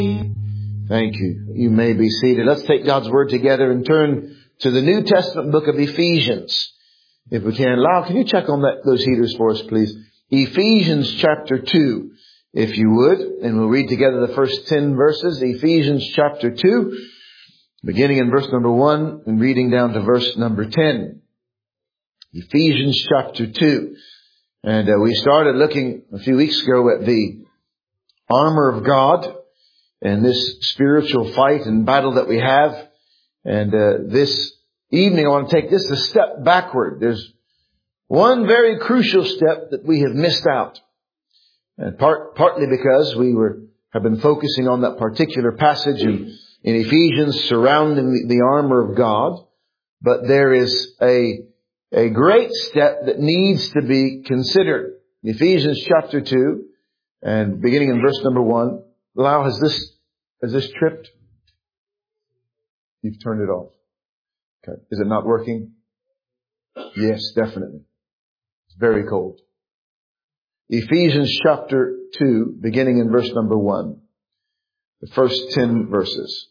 Thank you. You may be seated. Let's take God's Word together and turn to the New Testament book of Ephesians. If we can. Lyle, can you check on those heaters for us, please? Ephesians chapter 2, if you would. And we'll read together the first 10 verses. Ephesians chapter 2, beginning in verse number 1 and reading down to verse number 10. Ephesians chapter 2. And we started looking a few weeks ago at the armor of God and this spiritual fight and battle that we have. And this evening I want to take this a step backward. There's one very crucial step that we have missed out. And partly because we have been focusing on that particular passage in Ephesians surrounding the armor of God. But there is a great step that needs to be considered. Ephesians chapter 2 and beginning in verse number 1. Lyle, has this tripped? You've turned it off. Okay. Is it not working? Yes, definitely. It's very cold. Ephesians chapter 2, beginning in verse number 1. The first 10 verses.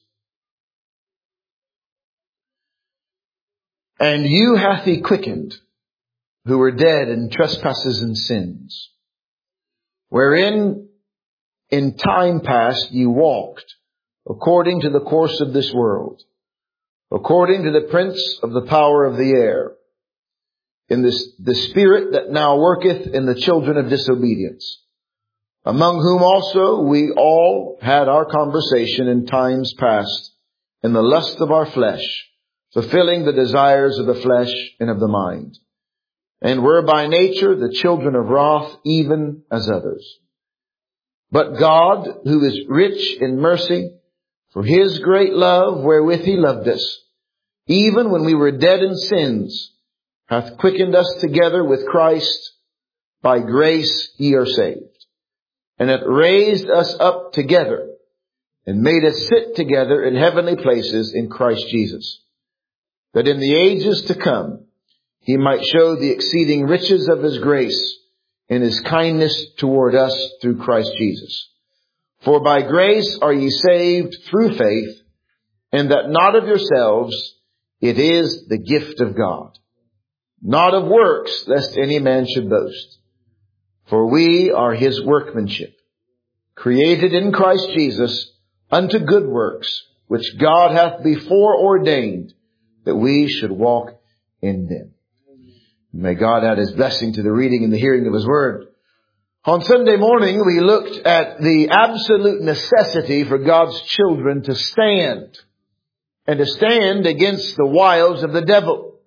And you hath he quickened, who were dead in trespasses and sins, wherein in time past ye walked, according to the course of this world, according to the prince of the power of the air, in the spirit that now worketh in the children of disobedience, among whom also we all had our conversation in times past, in the lust of our flesh, fulfilling the desires of the flesh and of the mind, and were by nature the children of wrath, even as others. But God, who is rich in mercy, for His great love wherewith He loved us, even when we were dead in sins, hath quickened us together with Christ. By grace ye are saved, and hath raised us up together, and made us sit together in heavenly places in Christ Jesus, that in the ages to come He might show the exceeding riches of His grace and His kindness toward us through Christ Jesus. For by grace are ye saved through faith, and that not of yourselves, it is the gift of God, not of works, lest any man should boast. For we are His workmanship, created in Christ Jesus unto good works, which God hath before ordained that we should walk in them. May God add His blessing to the reading and the hearing of His Word. On Sunday morning, we looked at the absolute necessity for God's children to stand, and to stand against the wiles of the devil,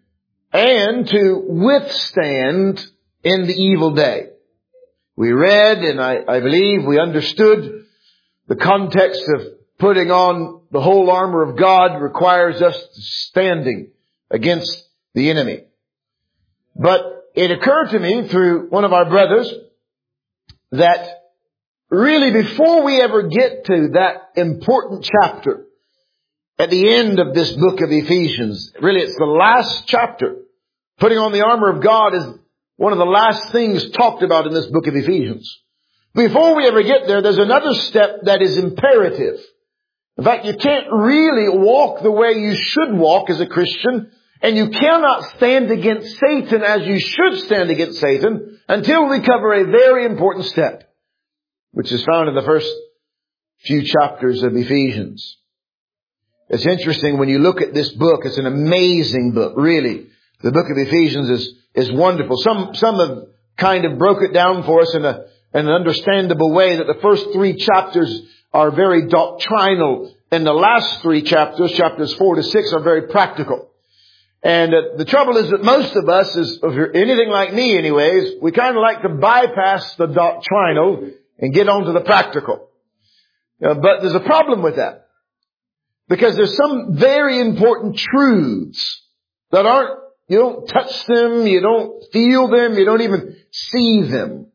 and to withstand in the evil day. We read, and I believe we understood the context of putting on the whole armor of God requires us standing against the enemy. But it occurred to me through one of our brothers that really before we ever get to that important chapter at the end of this book of Ephesians, really it's the last chapter. Putting on the armor of God is one of the last things talked about in this book of Ephesians. Before we ever get there, there's another step that is imperative. In fact, you can't really walk the way you should walk as a Christian, and you cannot stand against Satan as you should stand against Satan until we cover a very important step, which is found in the first few chapters of Ephesians. It's interesting when you look at this book. It's an amazing book, really. The book of Ephesians is wonderful. Some have kind of broke it down for us in an understandable way, that the first 3 chapters are very doctrinal, and the last 3 chapters, chapters 4 to 6, are very practical. And the trouble is that most of us, if you're anything like me anyways, we kind of like to bypass the doctrinal and get on to the practical. But there's a problem with that, because there's some very important truths that you don't touch them, you don't feel them, you don't even see them.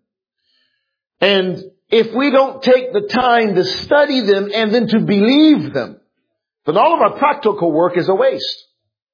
And if we don't take the time to study them and then to believe them, then all of our practical work is a waste.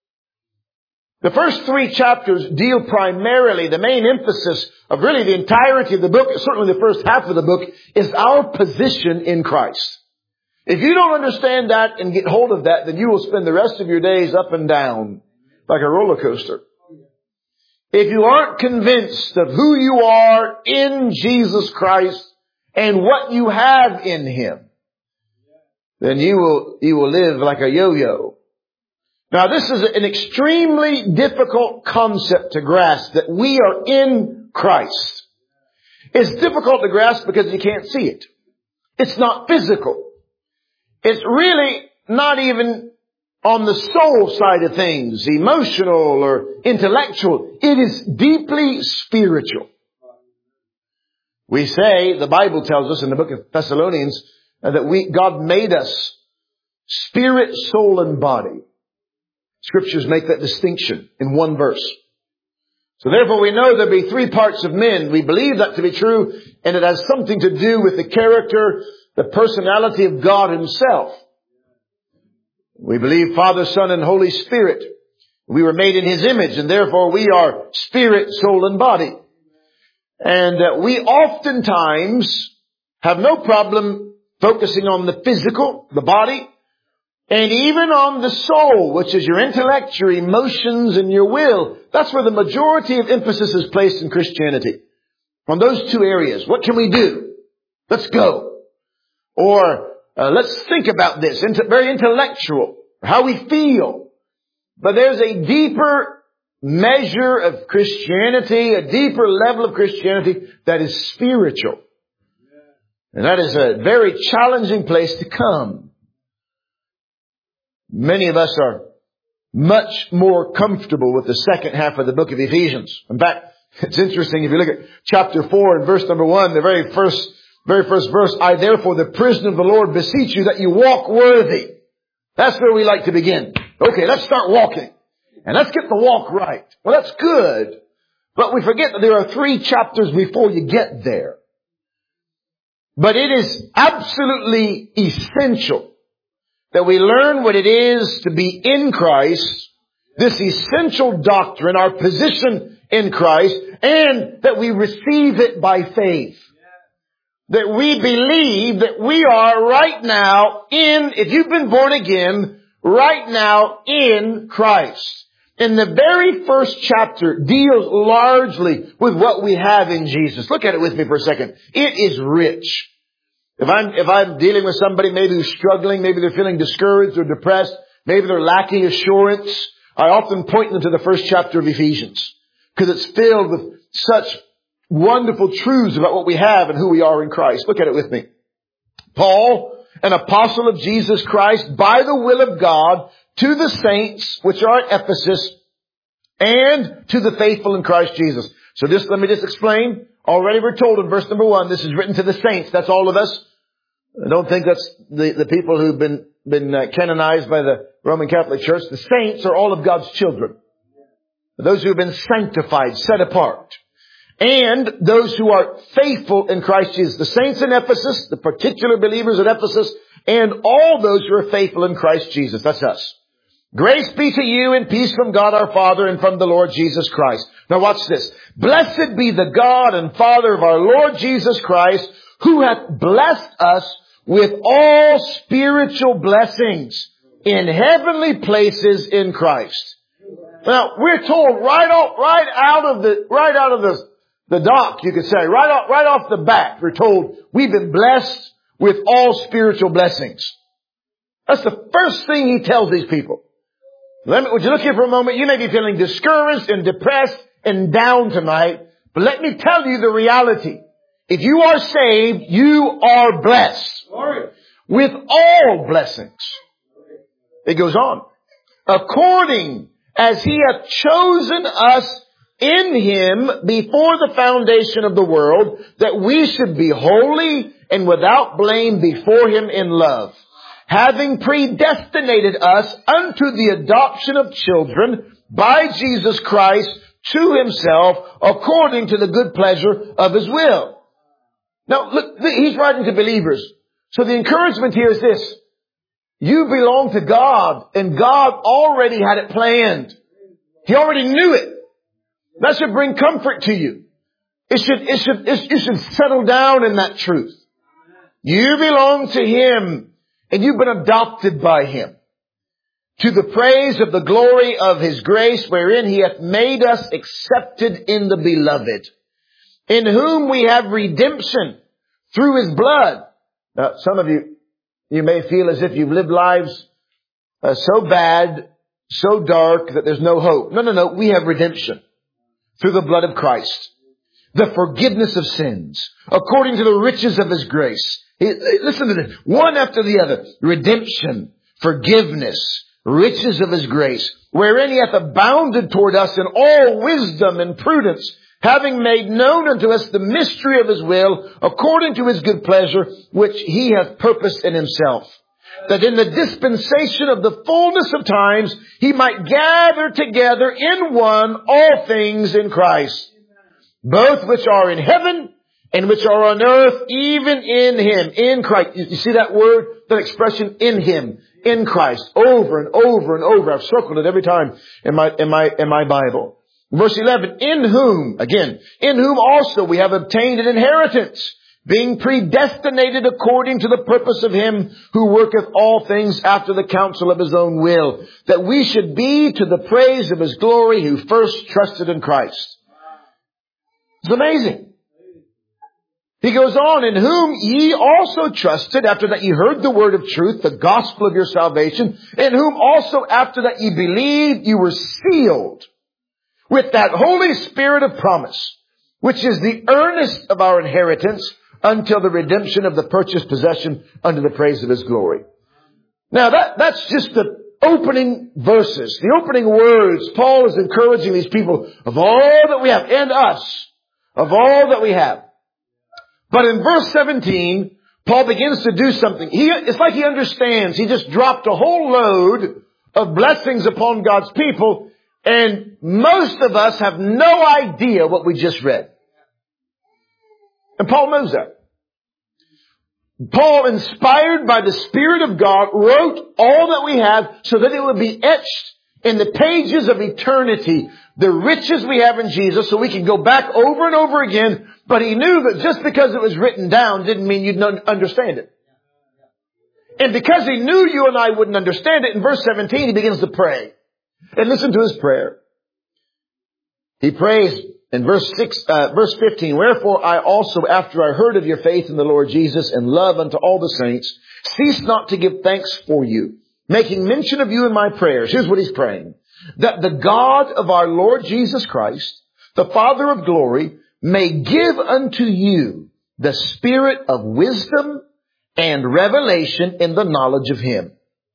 The first 3 chapters deal primarily, the main emphasis of really the entirety of the book, certainly the first half of the book, is our position in Christ. If you don't understand that and get hold of that, then you will spend the rest of your days up and down like a roller coaster. If you aren't convinced of who you are in Jesus Christ and what you have in Him, then you will live like a yo-yo. Now, this is an extremely difficult concept to grasp, that we are in Christ. It's difficult to grasp because you can't see it. It's not physical. It's really not even on the soul side of things, emotional or intellectual. It is deeply spiritual. We say, the Bible tells us in the book of Thessalonians, that God made us spirit, soul, and body. Scriptures make that distinction in one verse. So therefore we know there be three parts of men. We believe that to be true, and it has something to do with the character, the personality of God Himself. We believe Father, Son, and Holy Spirit. We were made in His image, and therefore we are spirit, soul, and body. And we oftentimes have no problem focusing on the physical, the body, and even on the soul, which is your intellect, your emotions, and your will. That's where the majority of emphasis is placed in Christianity. On those two areas. What can we do? Let's go. Or let's think about this. Very intellectual. How we feel. But there's a deeper measure of Christianity, a deeper level of Christianity that is spiritual. And that is a very challenging place to come. Many of us are much more comfortable with the second half of the book of Ephesians. In fact, it's interesting if you look at chapter 4 and verse number 1, the very first verse, I therefore, the prisoner of the Lord, beseech you that you walk worthy. That's where we like to begin. Okay, let's start walking. And let's get the walk right. Well, that's good. But we forget that there are 3 chapters before you get there. But it is absolutely essential that we learn what it is to be in Christ, this essential doctrine, our position in Christ, and that we receive it by faith. That we believe that we are right now if you've been born again, right now in Christ. And the very first chapter deals largely with what we have in Jesus. Look at it with me for a second. It is rich. If I'm dealing with somebody maybe who's struggling, maybe they're feeling discouraged or depressed, maybe they're lacking assurance, I often point them to the first chapter of Ephesians. Because it's filled with such wonderful truths about what we have and who we are in Christ. Look at it with me. Paul, an apostle of Jesus Christ, by the will of God, to the saints which are at Ephesus, and to the faithful in Christ Jesus. So let me just explain. Already we're told in verse number 1, this is written to the saints. That's all of us. I don't think that's the people who've been canonized by the Roman Catholic Church. The saints are all of God's children. Those who have been sanctified, set apart. And those who are faithful in Christ Jesus. The saints in Ephesus, the particular believers at Ephesus, and all those who are faithful in Christ Jesus. That's us. Grace be to you and peace from God our Father and from the Lord Jesus Christ. Now watch this. Blessed be the God and Father of our Lord Jesus Christ, who hath blessed us with all spiritual blessings in heavenly places in Christ. Now we're told right out of the dock, you could say, right off the bat, we're told we've been blessed with all spiritual blessings. That's the first thing he tells these people. Would you look here for a moment? You may be feeling discouraged and depressed and down tonight, but let me tell you the reality. If you are saved, you are blessed with all blessings. It goes on. According as He hath chosen us in Him before the foundation of the world, that we should be holy and without blame before Him in love, having predestinated us unto the adoption of children by Jesus Christ to Himself, according to the good pleasure of His will. Now, look, he's writing to believers. So the encouragement here is this. You belong to God, and God already had it planned. He already knew it. That should bring comfort to you. You should settle down in that truth. You belong to Him. and you've been adopted by Him, to the praise of the glory of His grace, wherein He hath made us accepted in the Beloved, in whom we have redemption through His blood. Now, some of you may feel as if you've lived lives so bad, so dark, that there's no hope. No. We have redemption through the blood of Christ. The forgiveness of sins, according to the riches of His grace. Listen to this. One after the other. Redemption, forgiveness, riches of His grace, wherein He hath abounded toward us in all wisdom and prudence, having made known unto us the mystery of His will, according to His good pleasure, which He hath purposed in Himself, that in the dispensation of the fullness of times He might gather together in one all things in Christ, both which are in heaven and which are on earth, even in Him, in Christ. You see that word, that expression, in Him, in Christ, over and over and over. I've circled it every time in my Bible. Verse 11, in whom also we have obtained an inheritance, being predestinated according to the purpose of Him who worketh all things after the counsel of His own will, that we should be to the praise of His glory, who first trusted in Christ. It's amazing. He goes on, in whom ye also trusted, after that ye heard the word of truth, the gospel of your salvation, in whom also after that ye believed, you were sealed with that Holy Spirit of promise, which is the earnest of our inheritance until the redemption of the purchased possession unto the praise of His glory. Now that's just the opening verses, the opening words. Paul is encouraging these people of all that we have, and us, of all that we have. But in verse 17, Paul begins to do something. It's like he understands. He just dropped a whole load of blessings upon God's people, and most of us have no idea what we just read. And Paul knows that. Paul, inspired by the Spirit of God, wrote all that we have so that it would be etched in the pages of eternity, the riches we have in Jesus, so we can go back over and over again. But he knew that just because it was written down didn't mean you'd understand it. And because he knew you and I wouldn't understand it, in verse 17 he begins to pray. And listen to his prayer. He prays in verse 15, wherefore I also, after I heard of your faith in the Lord Jesus and love unto all the saints, cease not to give thanks for you, making mention of you in my prayers. Here's what he's praying. That the God of our Lord Jesus Christ, the Father of glory, may give unto you the spirit of wisdom and revelation in the knowledge of Him.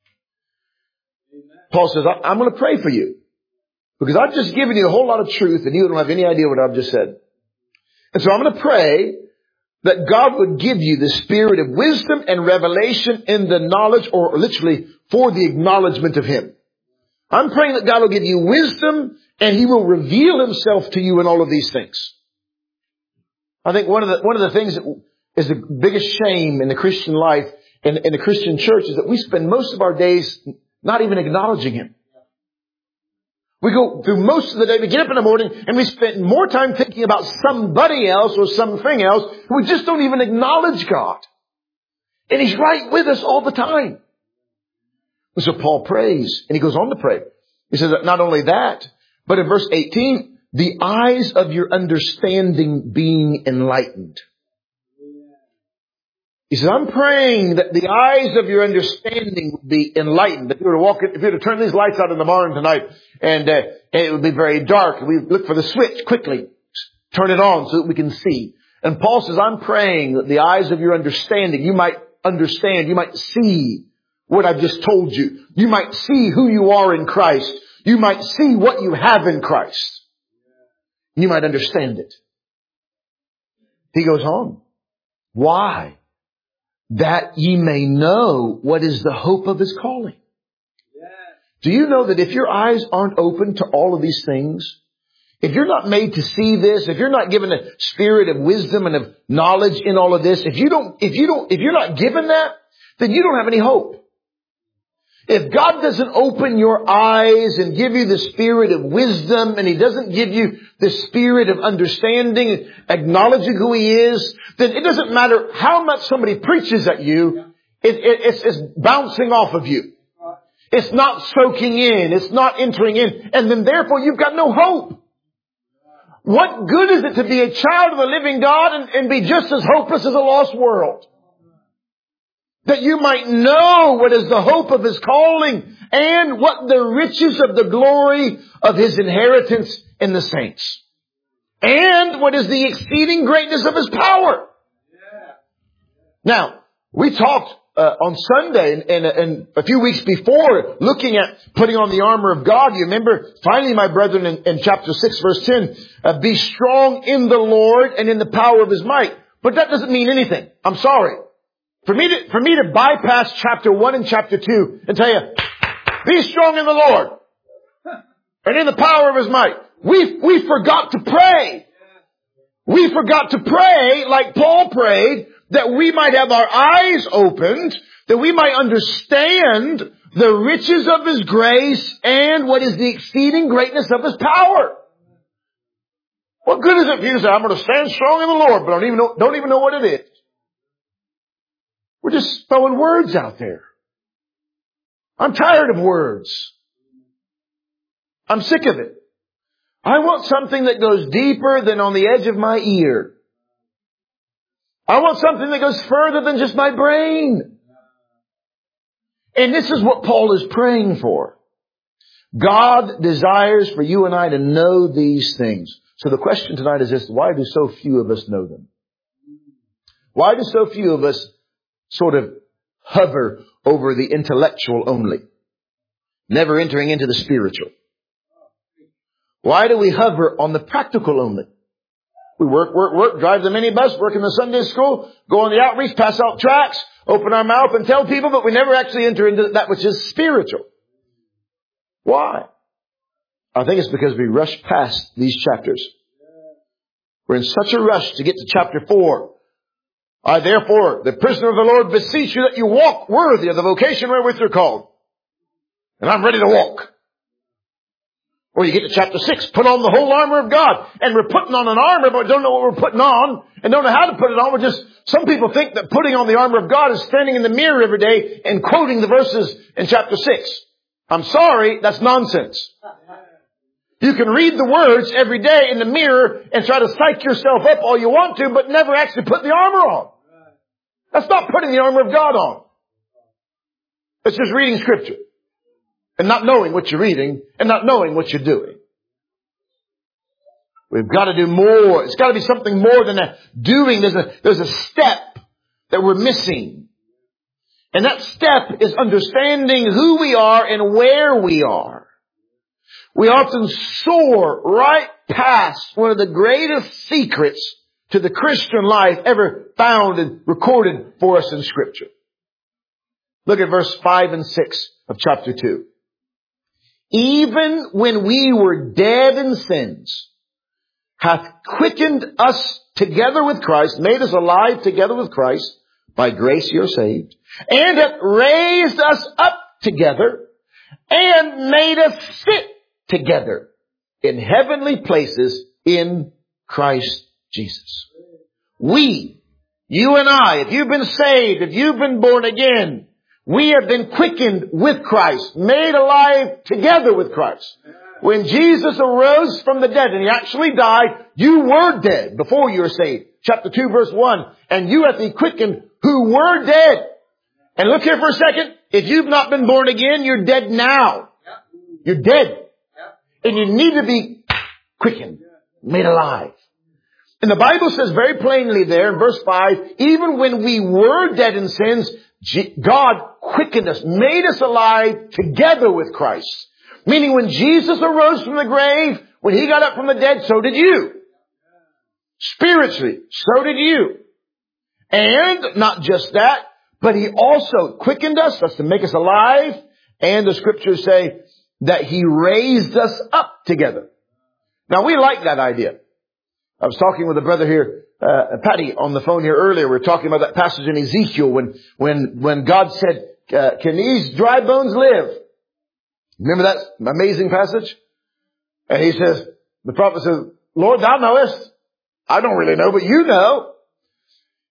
Paul says, I'm going to pray for you, because I've just given you a whole lot of truth and you don't have any idea what I've just said. And so I'm going to pray that God would give you the spirit of wisdom and revelation in the knowledge, or literally for the acknowledgement of Him. I'm praying that God will give you wisdom and He will reveal Himself to you in all of these things. I think one of the things that is the biggest shame in the Christian life, in the Christian church, is that we spend most of our days not even acknowledging Him. We go through most of the day, we get up in the morning and we spend more time thinking about somebody else or something else. We just don't even acknowledge God. And He's right with us all the time. And so Paul prays, and he goes on to pray. He says that not only that, but in verse 18, the eyes of your understanding being enlightened. He says, I'm praying that the eyes of your understanding would be enlightened. If you were to turn these lights out in the barn tonight, and it would be very dark, we look for the switch quickly, turn it on so that we can see. And Paul says, I'm praying that the eyes of your understanding, you might understand, you might see what I've just told you. You might see who you are in Christ. You might see what you have in Christ. You might understand it. He goes on. Why? That ye may know what is the hope of His calling. Do you know that if your eyes aren't open to all of these things, if you're not made to see this, if you're not given a spirit of wisdom and of knowledge in all of this, if you're not given that, then you don't have any hope. If God doesn't open your eyes and give you the spirit of wisdom, and He doesn't give you the spirit of understanding and acknowledging who He is, then it doesn't matter how much somebody preaches at you. It's bouncing off of you. It's not soaking in. It's not entering in. And then therefore you've got no hope. What good is it to be a child of the living God and be just as hopeless as a lost world? That you might know what is the hope of His calling and what the riches of the glory of His inheritance in the saints. And what is the exceeding greatness of His power. Now, we talked on Sunday and a few weeks before looking at putting on the armor of God. You remember, finally, my brethren, in chapter 6, verse 10, be strong in the Lord and in the power of His might. But that doesn't mean anything. I'm sorry. For me to bypass chapter 1 and chapter 2 and tell you, be strong in the Lord and in the power of His might. We forgot to pray. We forgot to pray like Paul prayed, that we might have our eyes opened, that we might understand the riches of His grace and what is the exceeding greatness of His power. What good is it for you to say, I'm going to stand strong in the Lord, but don't even know what it is? We're just throwing words out there. I'm tired of words. I'm sick of it. I want something that goes deeper than on the edge of my ear. I want something that goes further than just my brain. And this is what Paul is praying for. God desires for you and I to know these things. So the question tonight is this: why do so few of us know them? Why do so few of us sort of hover over the intellectual only, never entering into the spiritual? Why do we hover on the practical only? We work, drive the minibus, work in the Sunday school, go on the outreach, pass out tracts, open our mouth and tell people, but we never actually enter into that which is spiritual. Why? I think it's because we rush past these chapters. We're in such a rush to get to chapter 4. I therefore, the prisoner of the Lord, beseech you that you walk worthy of the vocation wherewith you're called. And I'm ready to walk. Or you get to chapter 6, put on the whole armor of God. And we're putting on an armor, but don't know what we're putting on and don't know how to put it on. Some people think that putting on the armor of God is standing in the mirror every day and quoting the verses in chapter 6. I'm sorry, that's nonsense. You can read the words every day in the mirror and try to psych yourself up all you want to, but never actually put the armor on. That's not putting the armor of God on. It's just reading Scripture and not knowing what you're reading and not knowing what you're doing. We've got to do more. It's got to be something more than that. Doing, there's a step that we're missing. And that step is understanding who we are and where we are. We often soar right past one of the greatest secrets to the Christian life ever found and recorded for us in Scripture. Look at verse 5 and 6 of chapter 2. Even when we were dead in sins, hath quickened us together with Christ, made us alive together with Christ. By grace you're saved. And hath raised us up together and made us sit together in heavenly places in Christ Jesus. We, you and I, if you've been saved, if you've been born again, we have been quickened with Christ, made alive together with Christ. When Jesus arose from the dead, and He actually died, you were dead before you were saved. Chapter 2, verse 1. And you have been quickened who were dead. And look here for a second. If you've not been born again, you're dead now. You're dead. And you need to be quickened, made alive. And the Bible says very plainly there in verse 5, even when we were dead in sins, God quickened us, made us alive together with Christ. Meaning when Jesus arose from the grave, when He got up from the dead, so did you. Spiritually, so did you. And not just that, but He also quickened us, that's to make us alive. And the Scriptures say that He raised us up together. Now we like that idea. I was talking with a brother here, Patty, on the phone here earlier. We were talking about that passage in Ezekiel when God said, can these dry bones live? Remember that amazing passage? And he says, the prophet says, Lord, thou knowest. I don't really know, but you know.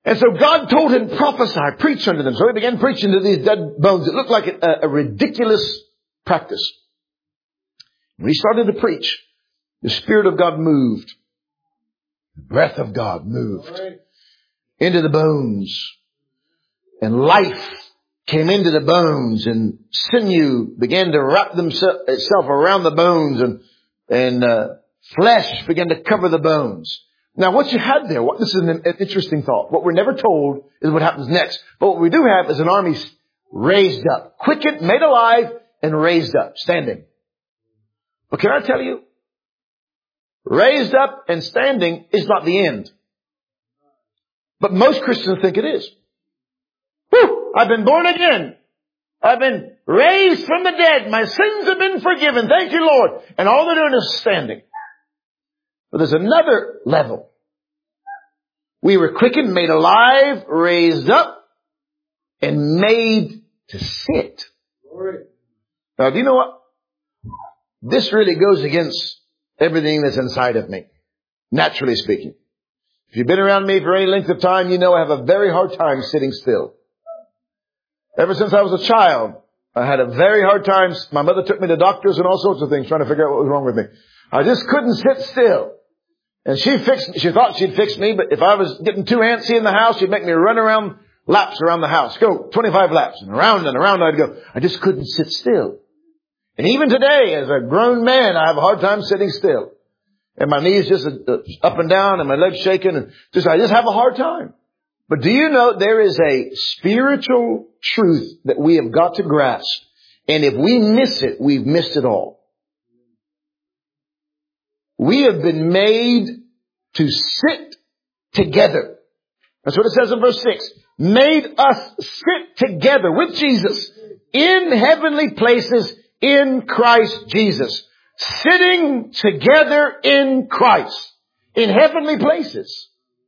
And so God told him, prophesy, preach unto them. So he began preaching to these dead bones. It looked like a ridiculous practice. When he started to preach, the Spirit of God moved. The breath of God moved into the bones. And life came into the bones, and sinew began to wrap itself around the bones, and flesh began to cover the bones. Now what you had there, this is an interesting thought. What we're never told is what happens next. But what we do have is an army raised up, quickened, made alive, and raised up, standing. But can I tell you, raised up and standing is not the end. But most Christians think it is. Whew, I've been born again. I've been raised from the dead. My sins have been forgiven. Thank you, Lord. And all they're doing is standing. But there's another level. We were quickened, made alive, raised up, and made to sit. Now, do you know what? This really goes against everything that's inside of me, naturally speaking. If you've been around me for any length of time, you know I have a very hard time sitting still. Ever since I was a child, I had a very hard time. My mother took me to doctors and all sorts of things trying to figure out what was wrong with me. I just couldn't sit still. And she thought she'd fix me, but if I was getting too antsy in the house, she'd make me run around laps around the house. Go 25 laps and around I'd go. I just couldn't sit still. And even today, as a grown man, I have a hard time sitting still. And my knees just up and down and my legs shaking, and I just have a hard time. But do you know there is a spiritual truth that we have got to grasp? And if we miss it, we've missed it all. We have been made to sit together. That's what it says in verse 6. Made us sit together with Jesus in heavenly places in Christ Jesus. Sitting together in Christ in heavenly places.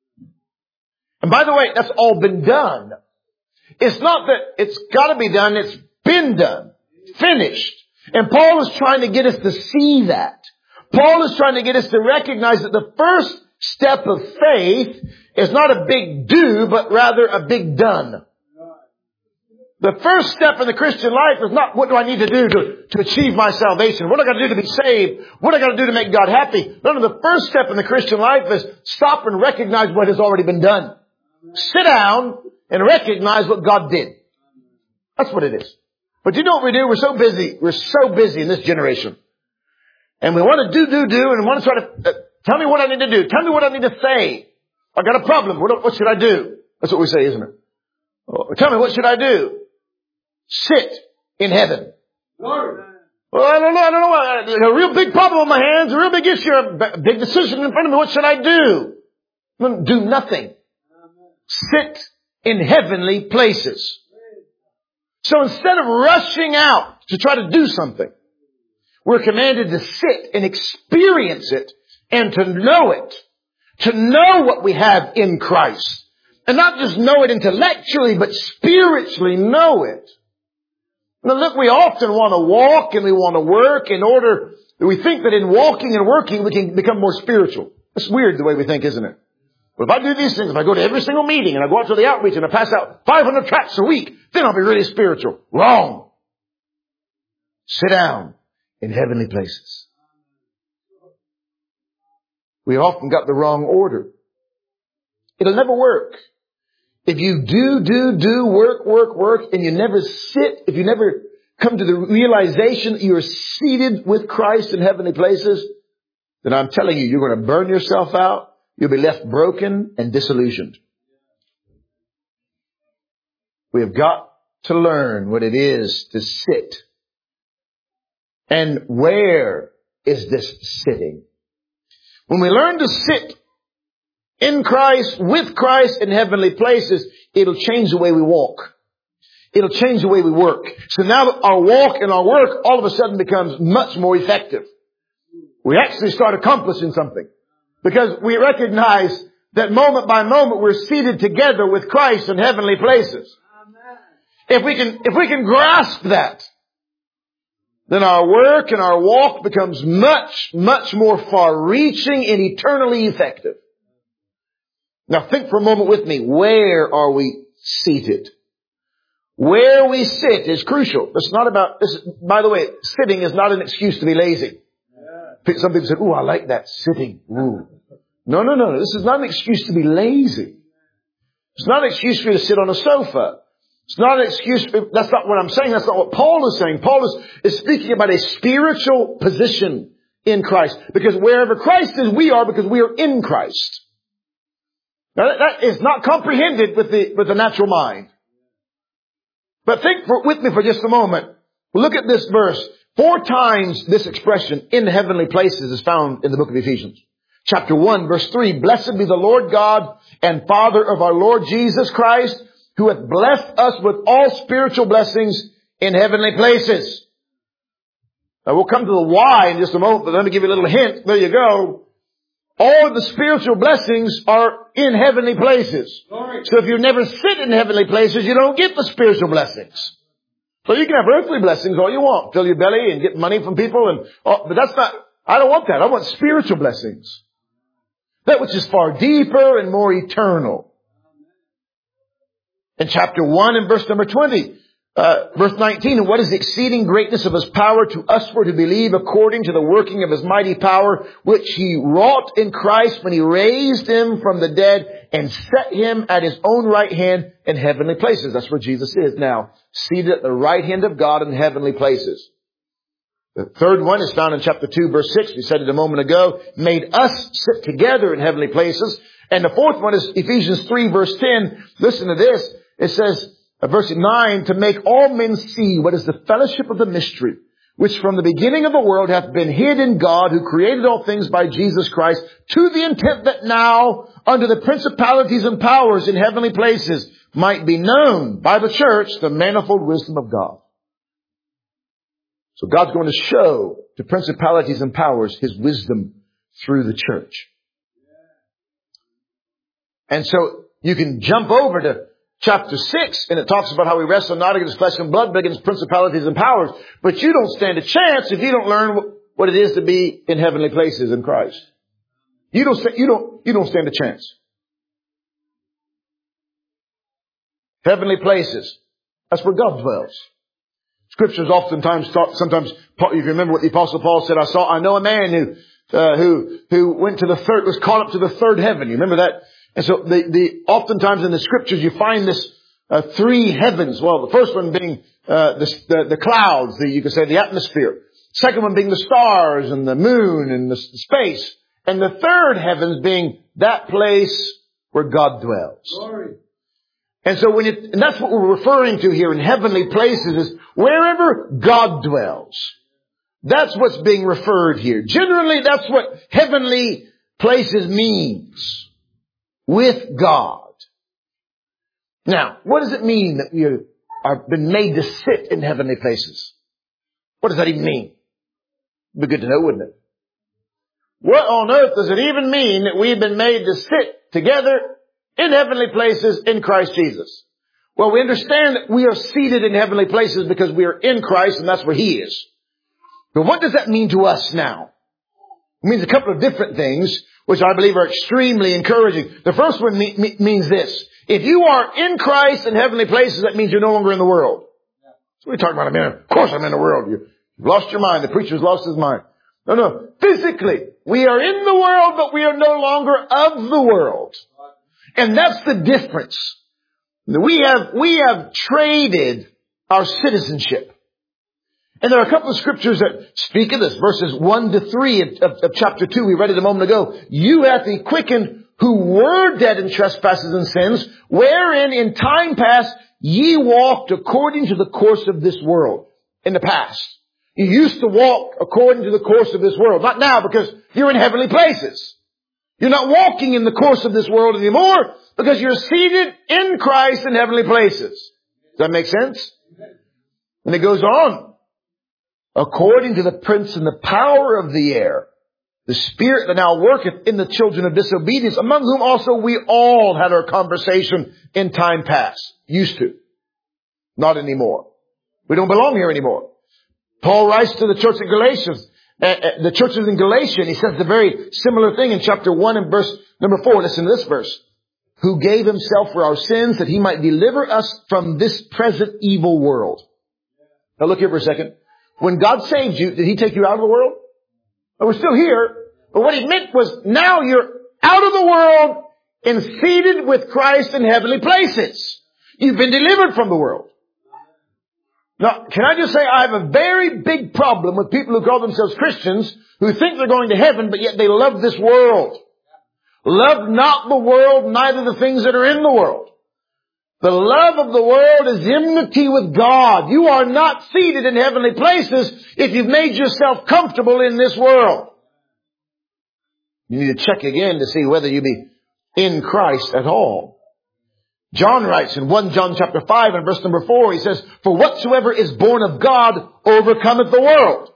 And by the way, that's all been done. It's not that it's got to be done. It's been done. Finished. And Paul is trying to get us to see that. Paul is trying to get us to recognize that the first step of faith is not a big do, but rather a big done. The first step in the Christian life is not what do I need to do to achieve my salvation? What do I got to do to be saved? What do I got to do to make God happy? No, the first step in the Christian life is stop and recognize what has already been done. Sit down and recognize what God did. That's what it is. But you know what we do? We're so busy. We're so busy in this generation. And we want to do, and want to try to tell me what I need to do. Tell me what I need to say. I got a problem. What should I do? That's what we say, isn't it? Oh, tell me, what should I do? Sit in heaven. Lord. Well, I don't know. There's a real big problem on my hands, a real big issue, a big decision in front of me. What should I do? Do nothing. Sit in heavenly places. So instead of rushing out to try to do something, we're commanded to sit and experience it and to know it. To know what we have in Christ. And not just know it intellectually, but spiritually know it. Now look, we often want to walk and we want to work in order that we think that in walking and working we can become more spiritual. It's weird the way we think, isn't it? But if I do these things, if I go to every single meeting and I go out to the outreach and I pass out 500 tracts a week, then I'll be really spiritual. Wrong. Sit down in heavenly places. We often got the wrong order. It'll never work. If you do, work, and you never sit, if you never come to the realization that you are seated with Christ in heavenly places, then I'm telling you, you're going to burn yourself out. You'll be left broken and disillusioned. We have got to learn what it is to sit. And where is this sitting? When we learn to sit in Christ, with Christ in heavenly places, it'll change the way we walk. It'll change the way we work. So now our walk and our work all of a sudden becomes much more effective. We actually start accomplishing something. Because we recognize that moment by moment we're seated together with Christ in heavenly places. If we can grasp that, then our work and our walk becomes much more far-reaching and eternally effective. Now think for a moment with me. Where are we seated? Where we sit is crucial. It's not about, by the way, sitting is not an excuse to be lazy. Some people say, "Ooh, I like that sitting." Ooh. No. This is not an excuse to be lazy. It's not an excuse for you to sit on a sofa. It's not an excuse. That's not what I'm saying. That's not what Paul is saying. Paul is speaking about a spiritual position in Christ. Because wherever Christ is, we are, because we are in Christ. Now that is not comprehended with the natural mind. But think with me for just a moment. Look at this verse. 4 times this expression, "in heavenly places," is found in the book of Ephesians. Chapter 1, verse 3, "Blessed be the Lord God and Father of our Lord Jesus Christ, who hath blessed us with all spiritual blessings in heavenly places." Now we'll come to the why in just a moment, but let me give you a little hint. There you go. All of the spiritual blessings are in heavenly places. So if you never sit in heavenly places, you don't get the spiritual blessings. So you can have earthly blessings all you want. Fill your belly and get money from people. But that's not, I don't want that. I want spiritual blessings. That which is far deeper and more eternal. In chapter 1 and verse number 20, verse 19, "And what is the exceeding greatness of His power to us for to believe according to the working of His mighty power, which He wrought in Christ when He raised Him from the dead and set Him at His own right hand in heavenly places." That's where Jesus is now, seated at the right hand of God in heavenly places. The third one is found in chapter 2, verse 6. We said it a moment ago. "Made us sit together in heavenly places." And the fourth one is Ephesians 3, verse 10. Listen to this. It says, verse 9, "To make all men see what is the fellowship of the mystery, which from the beginning of the world hath been hid in God, who created all things by Jesus Christ, to the intent that now, under the principalities and powers in heavenly places, might be known by the church the manifold wisdom of God." So God's going to show to principalities and powers His wisdom through the church. And so you can jump over to chapter 6, and it talks about how we wrestle not against flesh and blood, but against principalities and powers. But you don't stand a chance if you don't learn what it is to be in heavenly places in Christ. You don't stand a chance. Heavenly places. That's where God dwells. Scriptures oftentimes talk, sometimes, you can remember what the Apostle Paul said, I know a man who went to the third, was caught up to the third heaven. You remember that? And so oftentimes in the Scriptures you find this, 3 heavens. Well, the first one being, the clouds, you could say the atmosphere. Second one being the stars and the moon and the space. And the third heavens being that place where God dwells. Glory. And so and that's what we're referring to here in heavenly places, is wherever God dwells. That's what's being referred here. Generally, that's what heavenly places means. With God. Now, what does it mean that we are been made to sit in heavenly places? What does that even mean? It'd be good to know, wouldn't it? What on earth does it even mean that we've been made to sit together in heavenly places in Christ Jesus? Well, we understand that we are seated in heavenly places because we are in Christ, and that's where He is. But what does that mean to us now? It means a couple of different things, which I believe are extremely encouraging. The first one means this. If you are in Christ in heavenly places, that means you're no longer in the world. So we're talking about a minute. Of course I'm in the world. You've lost your mind. The preacher's lost his mind. No. Physically, we are in the world, but we are no longer of the world. And that's the difference. We have traded our citizenship. And there are a couple of scriptures that speak of this. Verses 1 to 3 of chapter 2. We read it a moment ago. "You hath He quickened who were dead in trespasses and sins, wherein in time past ye walked according to the course of this world." In the past. You used to walk according to the course of this world. Not now, because you're in heavenly places. You're not walking in the course of this world anymore, because you're seated in Christ in heavenly places. Does that make sense? And it goes on. "According to the prince and the power of the air, the spirit that now worketh in the children of disobedience, among whom also we all had our conversation in time past." Used to. Not anymore. We don't belong here anymore. Paul writes to the church in Galatians, the churches in Galatia, and he says the very similar thing in chapter 1 and verse number 4. Listen to this verse. who gave himself for our sins that he might deliver us from this present evil world. Now look here for a second. When God saved you, did he take you out of the world? Well, we're still here. But what he meant was now you're out of the world and seated with Christ in heavenly places. You've been delivered from the world. Now, can I just say I have a very big problem with people who call themselves Christians who think they're going to heaven, but yet they love this world. Love not the world, neither the things that are in the world. The love of the world is enmity with God. You are not seated in heavenly places if you've made yourself comfortable in this world. You need to check again to see whether you be in Christ at all. John writes in 1 John chapter 5 and verse number 4, he says, "For whatsoever is born of God overcometh the world."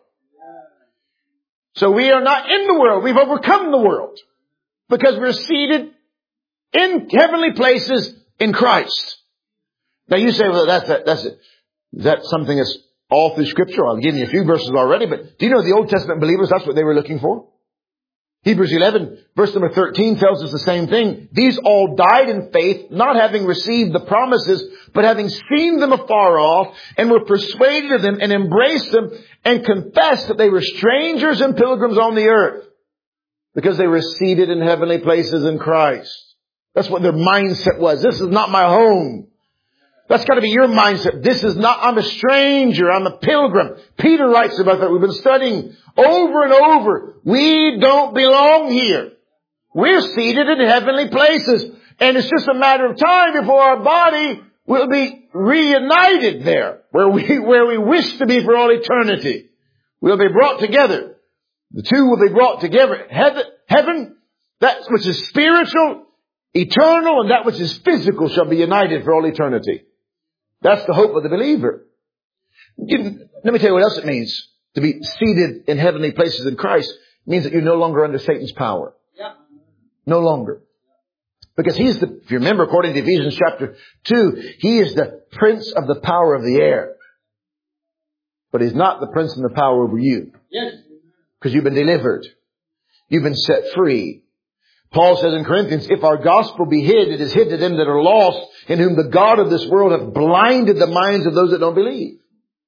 So we are not in the world. We've overcome the world because we're seated in heavenly places in Christ. Now you say, well, that's it. Is that something that's all through Scripture? I'll give you a few verses already, but do you know the Old Testament believers, that's what they were looking for? Hebrews 11, verse number 13 tells us the same thing. These all died in faith, not having received the promises, but having seen them afar off, and were persuaded of them, and embraced them, and confessed that they were strangers and pilgrims on the earth, because they were seated in heavenly places in Christ. That's what their mindset was. This is not my home. That's got to be your mindset. This is not, I'm a stranger, I'm a pilgrim. Peter writes about that. We've been studying over and over. We don't belong here. We're seated in heavenly places. And it's just a matter of time before our body will be reunited there, where we wish to be for all eternity. We'll be brought together. The two will be brought together. Heaven, that which is spiritual, eternal, and that which is physical shall be united for all eternity. That's the hope of the believer. Let me tell you what else it means to be seated in heavenly places in Christ. It means that you're no longer under Satan's power. Yeah. No longer. Because if you remember, according to Ephesians chapter 2, he is the prince of the power of the air. But he's not the prince and the power over you. Yes. Because you've been delivered. You've been set free. Paul says in Corinthians, if our gospel be hid, it is hid to them that are lost, in whom the God of this world hath blinded the minds of those that don't believe.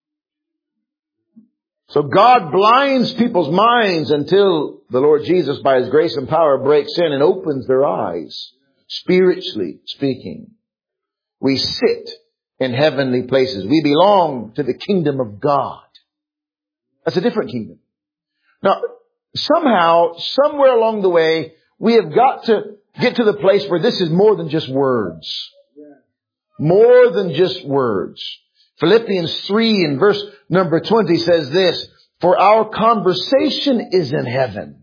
So God blinds people's minds until the Lord Jesus, by His grace and power, breaks in and opens their eyes, spiritually speaking. We sit in heavenly places. We belong to the kingdom of God. That's a different kingdom. Now, somehow, somewhere along the way, we have got to get to the place where this is more than just words. More than just words. Philippians 3 in verse number 20 says this, "For our conversation is in heaven."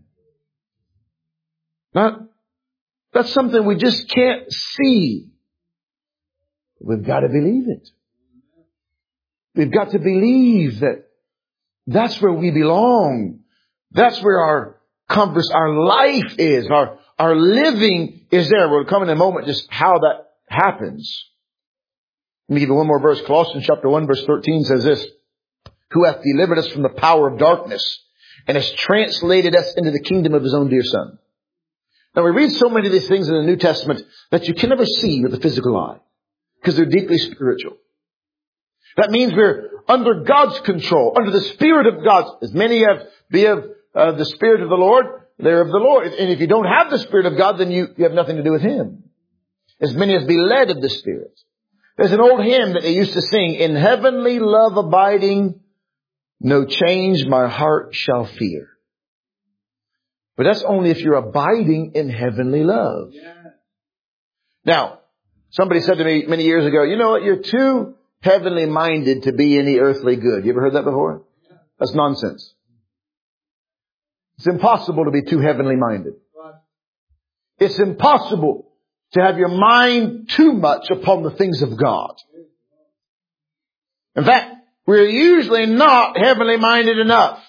Now, that's something we just can't see. We've got to believe it. We've got to believe that that's where we belong. That's where our life is. Our living is there. We'll come in a moment just how that happens. Let me give you one more verse. Colossians chapter 1 verse 13 says this, "Who hath delivered us from the power of darkness and has translated us into the kingdom of His own dear Son." Now we read so many of these things in the New Testament that you can never see with the physical eye because they're deeply spiritual. That means we're under God's control, under the Spirit of God. As many be of the Spirit of the Lord, they're of the Lord. And if you don't have the Spirit of God, then you have nothing to do with Him. As many as be led of the Spirit. There's an old hymn that they used to sing, "In heavenly love abiding, no change my heart shall fear." But that's only if you're abiding in heavenly love. Yeah. Now, somebody said to me many years ago, you know what, you're too heavenly minded to be any earthly good. You ever heard that before? Yeah. That's nonsense. It's impossible to be too heavenly minded. It's impossible to have your mind too much upon the things of God. In fact, we're usually not heavenly minded enough.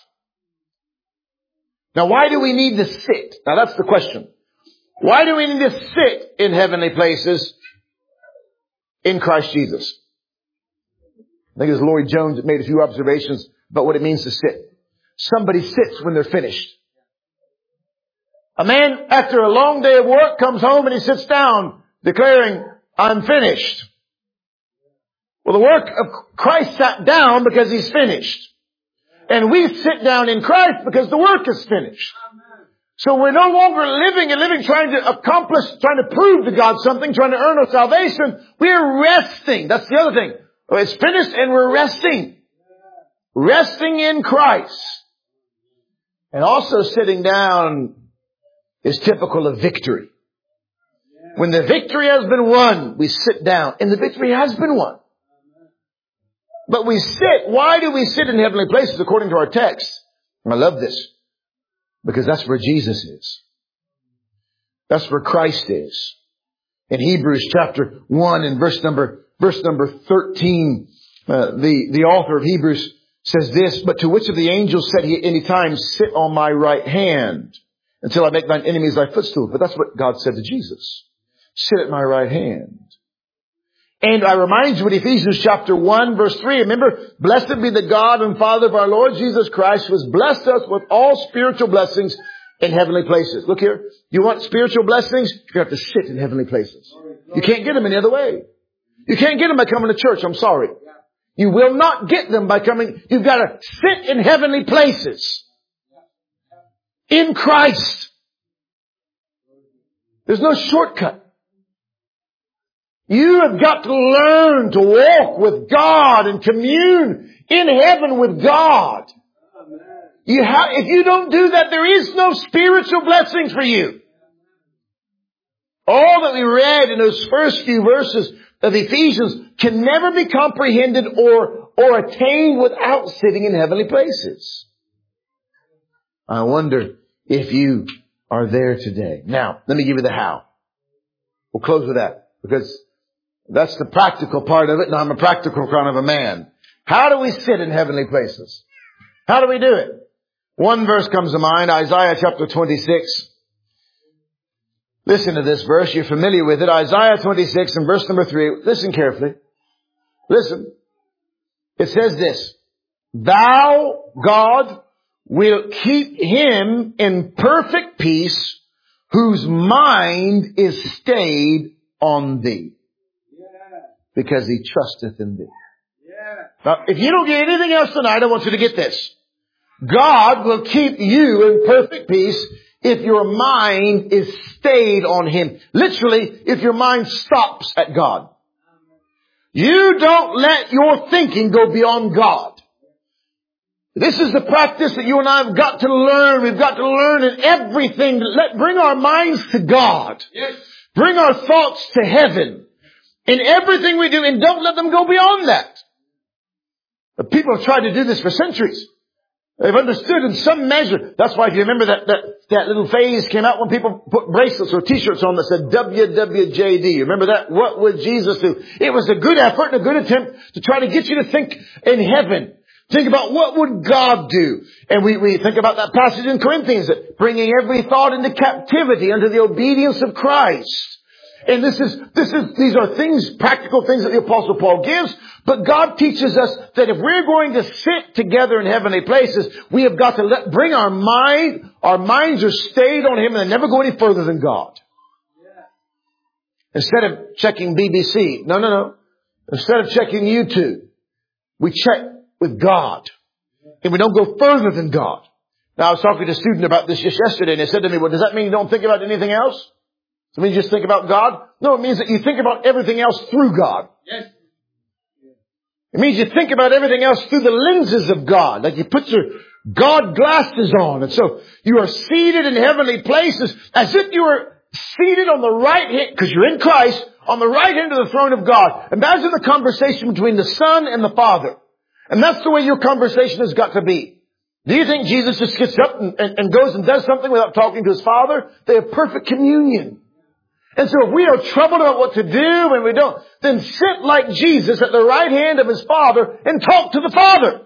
Now, why do we need to sit? Now, that's the question. Why do we need to sit in heavenly places in Christ Jesus? I think it was Lloyd Jones that made a few observations about what it means to sit. Somebody sits when they're finished. A man, after a long day of work, comes home and he sits down declaring, I'm finished. Well, the work of Christ sat down because He's finished. And we sit down in Christ because the work is finished. So we're no longer living trying to accomplish, trying to prove to God something, trying to earn our salvation. We're resting. That's the other thing. It's finished and we're resting. Resting in Christ. And also sitting down is typical of victory. When the victory has been won, we sit down. And the victory has been won. But we sit. Why do we sit in heavenly places according to our text? And I love this. Because that's where Jesus is. That's where Christ is. In Hebrews chapter 1 and verse number 13, the author of Hebrews says this, but to which of the angels said He at any time, sit on my right hand until I make thine enemies thy footstool? But that's what God said to Jesus. Sit at my right hand. And I remind you in Ephesians chapter 1 verse 3, remember, blessed be the God and Father of our Lord Jesus Christ, who has blessed us with all spiritual blessings in heavenly places. Look here. You want spiritual blessings? You have to sit in heavenly places. You can't get them any other way. You can't get them by coming to church. I'm sorry. You will not get them by coming. You've got to sit in heavenly places. In Christ. There's no shortcut. You have got to learn to walk with God and commune in heaven with God. If you don't do that, there is no spiritual blessings for you. All that we read in those first few verses of Ephesians can never be comprehended or attained without sitting in heavenly places. I wonder if you are there today. Now, let me give you the how. We'll close with that because that's the practical part of it, and I'm a practical kind of a man. How do we sit in heavenly places? How do we do it? One verse comes to mind, Isaiah chapter 26. Listen to this verse. You're familiar with it. Isaiah 26 and verse number 3. Listen carefully. Listen. It says this. Thou, God, will keep him in perfect peace whose mind is stayed on thee. Because he trusteth in thee. Now, if you don't get anything else tonight, I want you to get this. God will keep you in perfect peace if your mind is stayed on Him. Literally, if your mind stops at God. You don't let your thinking go beyond God. This is the practice that you and I have got to learn. We've got to learn in everything. Bring our minds to God. Bring our thoughts to heaven. In everything we do, and don't let them go beyond that. But people have tried to do this for centuries. They've understood in some measure. That's why if you remember that little phase came out when people put bracelets or t-shirts on that said WWJD. You remember that? What would Jesus do? It was a good effort and a good attempt to try to get you to think in heaven. Think about what would God do? And we think about that passage in Corinthians, that bringing every thought into captivity under the obedience of Christ. And these are things, practical things that the Apostle Paul gives. But God teaches us that if we're going to sit together in heavenly places, we have got to bring our minds are stayed on Him and they never go any further than God. Instead of checking BBC, no. Instead of checking YouTube, we check with God. And we don't go further than God. Now, I was talking to a student about this just yesterday and they said to me, well, does that mean you don't think about anything else? Does it mean you just think about God? No, it means that you think about everything else through God. Yes. It means you think about everything else through the lenses of God. Like you put your God glasses on. And so you are seated in heavenly places as if you were seated on the right hand, because you're in Christ, on the right hand of the throne of God. Imagine the conversation between the Son and the Father. And that's the way your conversation has got to be. Do you think Jesus just gets up and goes and does something without talking to His Father? They have perfect communion. And so if we are troubled about what to do and we don't, then sit like Jesus at the right hand of His Father and talk to the Father.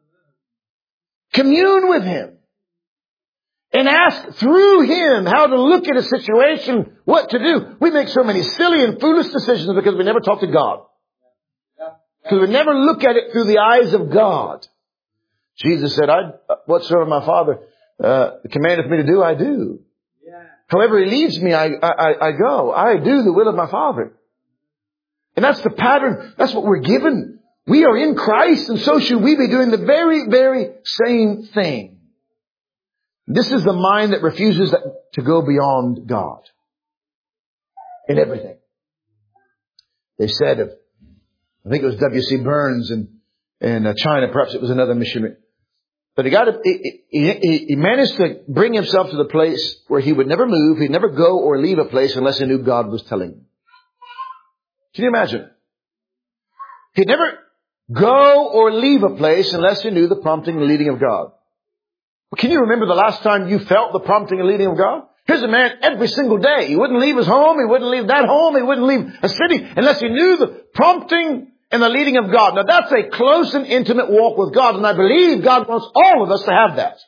Commune with Him. And ask through Him how to look at a situation, what to do. We make so many silly and foolish decisions because we never talk to God. Because we never look at it through the eyes of God. Jesus said, whatsoever my Father commandeth me to do, I do. However He leads me, I go. I do the will of my Father. And that's the pattern. That's what we're given. We are in Christ, and so should we be doing the very, very same thing. This is the mind that refuses to go beyond God in everything. They said of, I think it was W.C. Burns in China, perhaps it was another missionary, but he managed to bring himself to the place where he would never move, he'd never go or leave a place unless he knew God was telling him. Can you imagine? He'd never go or leave a place unless he knew the prompting and leading of God. Well, can you remember the last time you felt the prompting and leading of God? Here's a man every single day. He wouldn't leave his home. He wouldn't leave that home. He wouldn't leave a city unless he knew the prompting and the leading of God. Now that's a close and intimate walk with God, and I believe God wants all of us to have that.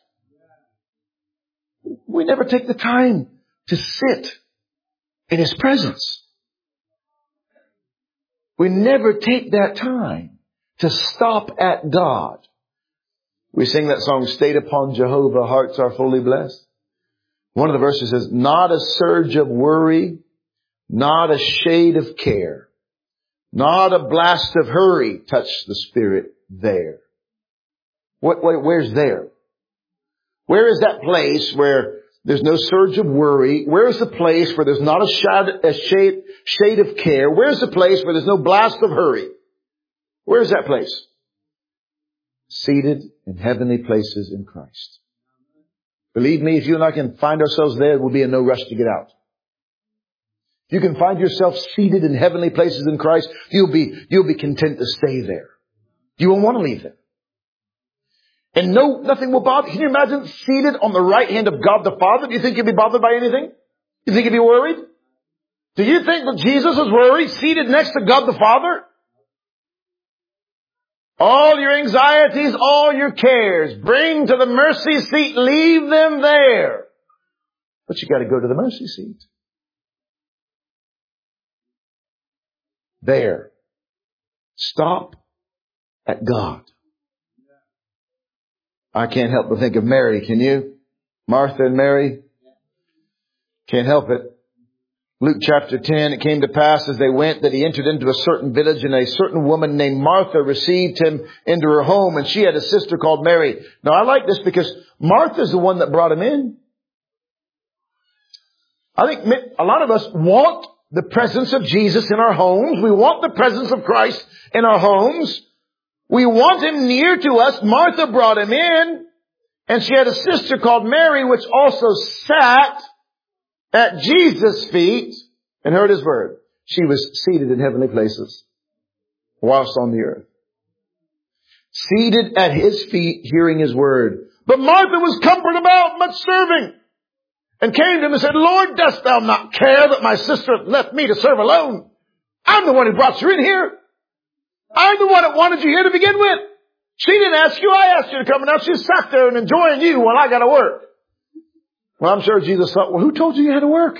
We never take the time to sit in His presence. We never take that time to stop at God. We sing that song, Stayed Upon Jehovah, Hearts Are Fully Blessed. One of the verses says, not a surge of worry, not a shade of care, not a blast of hurry touched the spirit there. Where's there? Where is that place where there's no surge of worry? Where is the place where there's not a shade of care? Where's the place where there's no blast of hurry? Where is that place? Seated in heavenly places in Christ. Believe me, if you and I can find ourselves there, we'll be in no rush to get out. If you can find yourself seated in heavenly places in Christ, you'll be content to stay there. You won't want to leave there. And nothing will bother. Can you imagine seated on the right hand of God the Father? Do you think you'll be bothered by anything? Do you think you'll be worried? Do you think that Jesus is worried, seated next to God the Father? All your anxieties, all your cares, bring to the mercy seat, leave them there. But you got to go to the mercy seat. There. Stop at God. I can't help but think of Mary, can you? Martha and Mary? Can't help it. Luke chapter 10, it came to pass as they went that He entered into a certain village, and a certain woman named Martha received Him into her home, and she had a sister called Mary. Now I like this because Martha's the one that brought Him in. I think a lot of us want the presence of Jesus in our homes. We want the presence of Christ in our homes. We want Him near to us. Martha brought Him in, and she had a sister called Mary, which also sat at Jesus' feet and heard His word. She was seated in heavenly places whilst on the earth. Seated at His feet, hearing His word. But Martha was comforted about, much serving, and came to Him and said, Lord, dost Thou not care that my sister hath left me to serve alone? I'm the one who brought you in here. I'm the one that wanted you here to begin with. She didn't ask you. I asked you to come, and now she's sat there and enjoying you while I got to work. Well, I'm sure Jesus thought, well, who told you you had to work?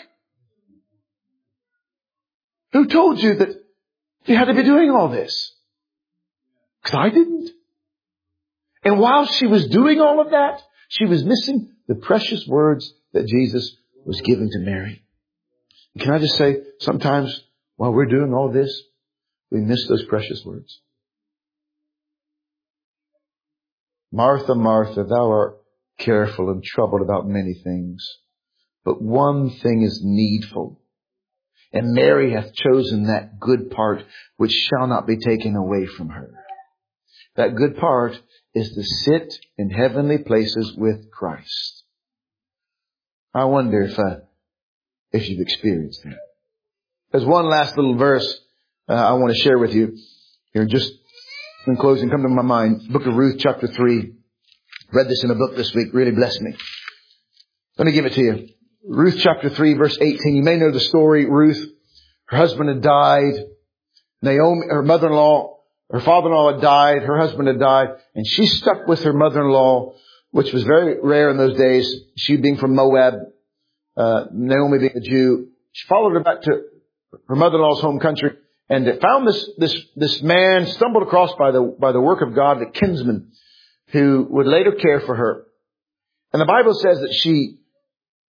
Who told you that you had to be doing all this? Because I didn't. And while she was doing all of that, she was missing the precious words that Jesus was giving to Mary. And can I just say, sometimes while we're doing all this, we miss those precious words. Martha, Martha, thou art careful and troubled about many things, but one thing is needful. And Mary hath chosen that good part which shall not be taken away from her. That good part is to sit in heavenly places with Christ. I wonder if you've experienced that. There's one last little verse I want to share with you here, just in closing, come to my mind. Book of Ruth, chapter 3. Read this in a book this week. Really blessed me. Let me give it to you. Ruth chapter 3, verse 18. You may know the story. Ruth, her husband had died. Naomi, her mother-in-law, her father-in-law had died. Her husband had died. And she stuck with her mother-in-law, which was very rare in those days. She being from Moab, Naomi being a Jew. She followed her back to her mother-in-law's home country and found this man, stumbled across by the work of God, a kinsman, who would later care for her. And the Bible says that she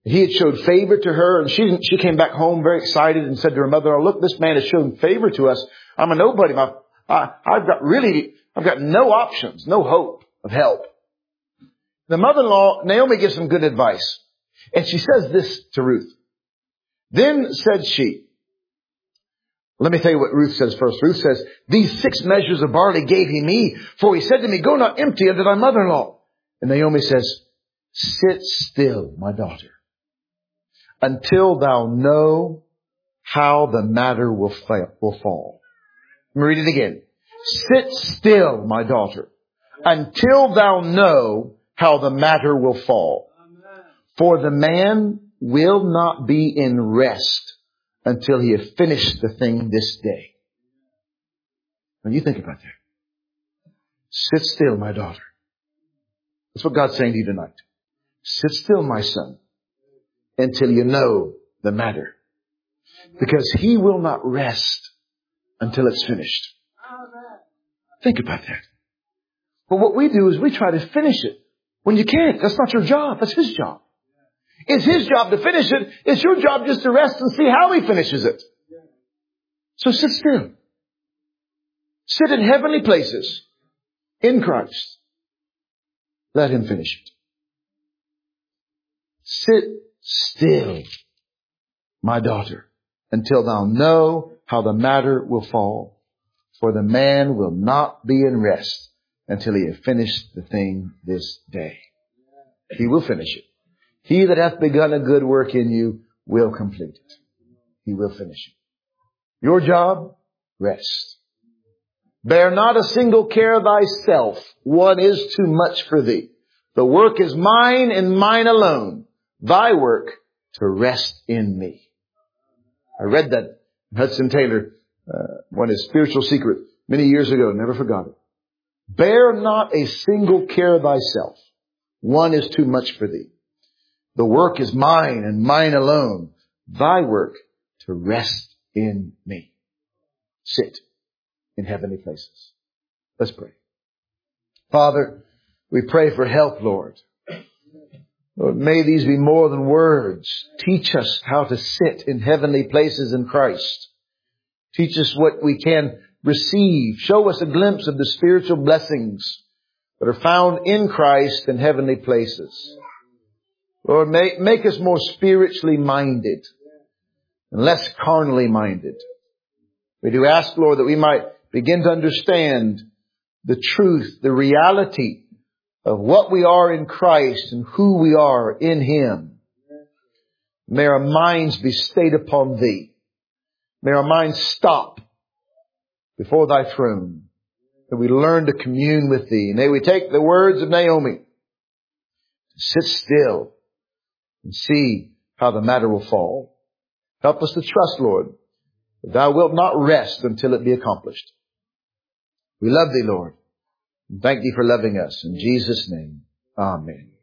He had showed favor to her, and she came back home very excited and said to her mother, "Oh, look, this man has shown favor to us. I'm a nobody. I've got no options, no hope of help." The mother-in-law, Naomi, gives some good advice. And she says this to Ruth. Then said she, let me tell you what Ruth says first. Ruth says, "These 6 measures of barley gave he me, for he said to me, go not empty unto thy mother-in-law." And Naomi says, "Sit still, my daughter, until thou know how the matter will fall." Let me read it again. "Sit still, my daughter, until thou know how the matter will fall. For the man will not be in rest until he have finished the thing this day." Now you think about that. Sit still, my daughter. That's what God's saying to you tonight. Sit still, my son, until you know the matter. Because he will not rest until it's finished. Think about that. But what we do is we try to finish it when you can't. That's not your job. That's his job. It's his job to finish it. It's your job just to rest and see how he finishes it. So sit still. Sit in heavenly places in Christ. Let him finish it. Sit still, my daughter, until thou know how the matter will fall. For the man will not be in rest until he have finished the thing this day. He will finish it. He that hath begun a good work in you will complete it. He will finish it. Your job, rest. Bear not a single care thyself. One is too much for thee. The work is mine and mine alone. Thy work to rest in me. I read that Hudson Taylor, one of his spiritual secret many years ago. Never forgot it. Bear not a single care thyself. One is too much for thee. The work is mine and mine alone. Thy work to rest in me. Sit in heavenly places. Let's pray. Father, we pray for help, Lord. Lord, may these be more than words. Teach us how to sit in heavenly places in Christ. Teach us what we can receive. Show us a glimpse of the spiritual blessings that are found in Christ in heavenly places. Lord, make us more spiritually minded and less carnally minded. We do ask, Lord, that we might begin to understand the truth, the reality of what we are in Christ and who we are in Him. May our minds be stayed upon Thee. May our minds stop before Thy throne. May we learn to commune with Thee. May we take the words of Naomi. Sit still and see how the matter will fall. Help us to trust, Lord, that Thou wilt not rest until it be accomplished. We love Thee, Lord. And thank Thee for loving us. In Jesus' name, amen.